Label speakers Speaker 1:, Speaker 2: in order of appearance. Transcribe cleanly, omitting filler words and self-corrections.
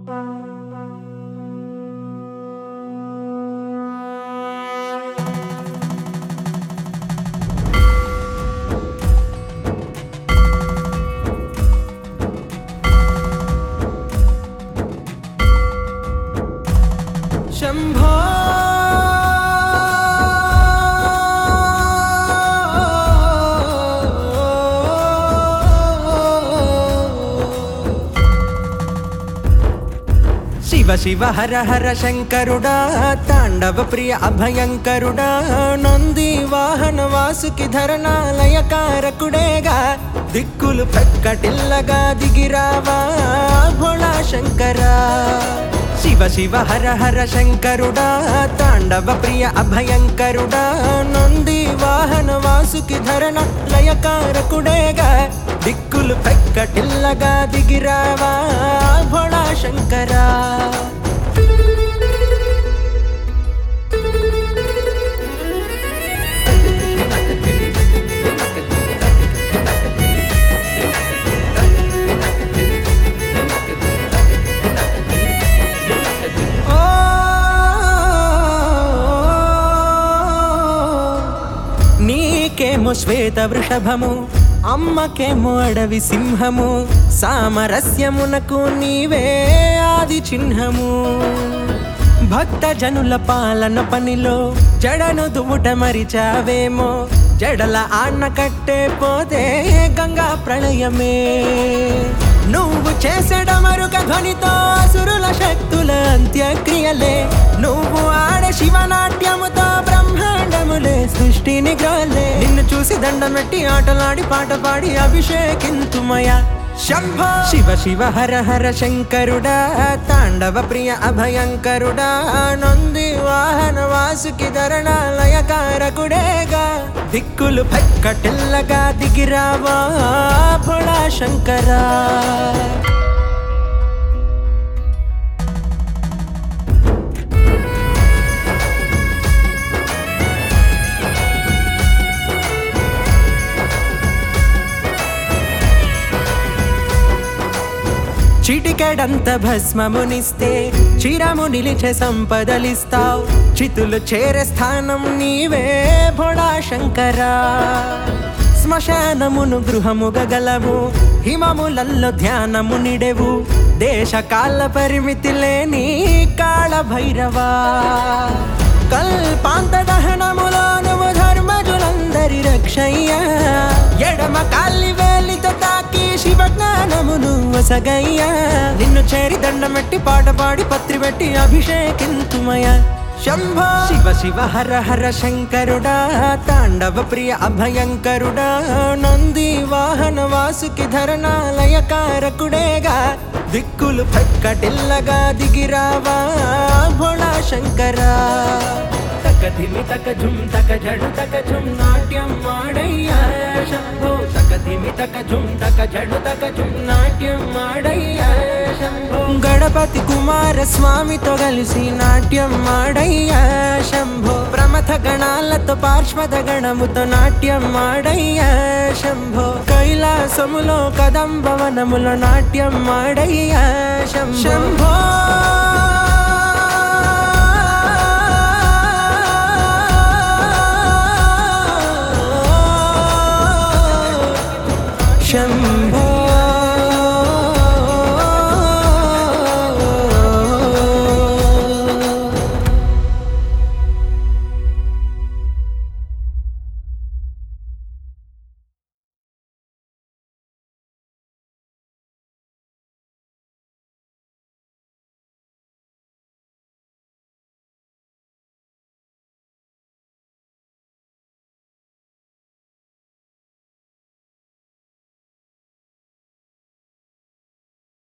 Speaker 1: శంభో శివ శివ హర హర శంకరుడా తాండవ ప్రియ అభయంకరుడా నంది వాహన వాసుకి ధరణాలయకారకుడేగా దిక్కులు పెక్కటిల్లగా దిగిరావా భోళా శంకరా శివ శివ హర హర శంకరుడా తాండవ ప్రియ అభయంకరుడా నంది వాహన వాసుకి ధరణ లయకారకుడేగా దిక్కులు పెక్కటిల్లగా దిగిరావా భోళా శంకరా నీకేమో శ్వేత వృషభము అమ్మకేమో అడవి సింహము సామరస్యమునకు నీవే ఆది చిహ్నము భక్త జనుల పాలన పనిలో జడను దువుట మరిచావేమో జడల ఆన్న కట్టే పోతే గంగా ప్రళయమే నువ్వు చేసడమరుక ధ్వనితో అసురుల శక్తుల అంత్యక్రియలే నువ్వు ఆడే శివనాట్యముతో బ్రహ్మాండములే సృష్టిని గ్రోలే నిన్ను చూసి దండమెట్టి ఆటలాడి పాట పాడి అభిషేకింతుమయ శంభో శివ శివ హర హర శంకరుడా తాండవ ప్రియ అభయంకరుడా నంది వాహన వాసుకి ధరణాలయకారకుడేగా దిక్కులు పెక్కటిల్లగా దిగిరావా భోళా శంకరా చిటికెడంత భస్మమునిస్తే చిరము నిలిచే సంపదలిస్తావు చితులు చేరే స్థానం నీవే భోళా శంకరా శ్మశానమును గృహముగ గలవు హిమములల్లో ధ్యానము నిడెవు దేశకాల పరిమితి లేని కాళ భైరవా కల్పాంత దహనములో నువ్వు ధర్మజులందరి రక్షయ్యా ఎడమ కాలి వేలితో తాకి శివ జ్ఞానమును వసగయ్యా నిన్ను చేరి దండమెట్టి పాట పాడి పత్రి పెట్టి అభిషేకింతుమయ శంభో శివ శివ హర హర శంకరుడా తాండవ ప్రియ అభయంకరుడా నంది వాహన వాసుకి ధరణాలయకారకుడేగా దిక్కులు పెక్కటిల్లగా దిగిరావా భోళా శంకరా తక ధిమి తక ఝుమ్ తక జడు తక ఝుమ్ నాట్యం ఆడయ్యా శంభో తక ధిమి తక ఝుమ్ తక జడు తక ఝుమ్ నాట్యం ఆడయ్యా శంభో గణపతి కుమార స్వామితో కలిసి నాట్యం ఆడయ్యా శంభో ప్రమథ గణాలతో పార్శ్వద గణముతో నాట్యం ఆడయ్యా శంభో కైలాసములో కదంబవనములో నాట్యం ఆడయ్యా శంభో శంభో